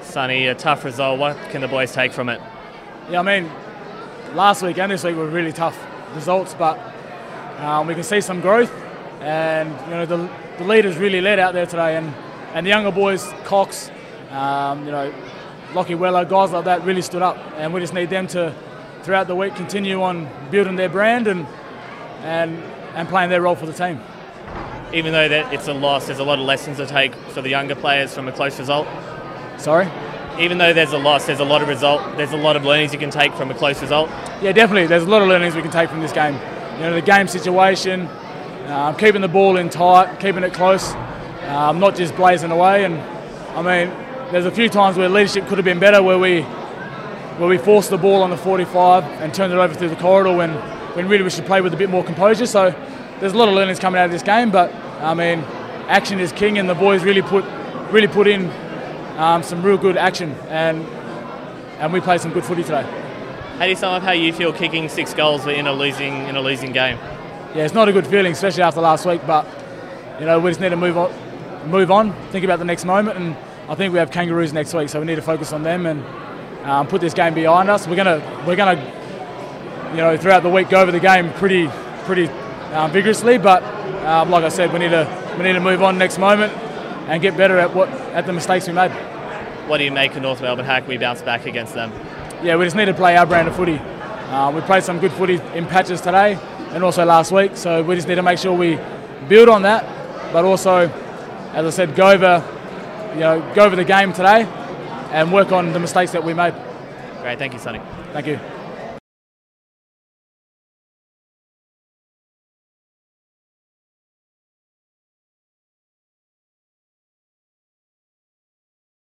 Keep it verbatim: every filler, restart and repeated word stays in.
Sonny, a tough result. What can the boys take from it? Yeah, I mean, last week and this week were really tough results, but um, we can see some growth, and you know the, the leaders really led out there today, and, and the younger boys, Cox, um, you know, Lockie Weller, guys like that really stood up, and we just need them to, throughout the week, continue on building their brand and and and playing their role for the team. Even though that it's a loss, there's a lot of lessons to take for the younger players from a close result. Sorry? Even though there's a loss, there's a lot of result. There's a lot of learnings you can take from a close result. Yeah, definitely. There's a lot of learnings we can take from this game. You know, the game situation, um, keeping the ball in tight, keeping it close, um, not just blazing away. And I mean, there's a few times where leadership could have been better, where we where we forced the ball on the forty-five and turned it over through the corridor when when really we should play with a bit more composure. So there's a lot of learnings coming out of this game, but I mean, action is king, and the boys really put really put in um, some real good action, and and we played some good footy today. How do you sum up how you feel kicking six goals in a losing in a losing game? Yeah, it's not a good feeling, especially after last week. But you know, we just need to move on, move on, think about the next moment, and I think we have Kangaroos next week, so we need to focus on them and um, put this game behind us. We're gonna we're gonna you know throughout the week go over the game pretty pretty um, vigorously, but um, like I said, we need to we need to move on next moment and get better at what at the mistakes we made. What do you make of North Melbourne? How can we bounce back against them? Yeah, we just need to play our brand of footy. Uh, we played some good footy in patches today and also last week, so we just need to make sure we build on that, but also, as I said, go over, you know, go over the game today and work on the mistakes that we made. Great, thank you, Sonny. Thank you.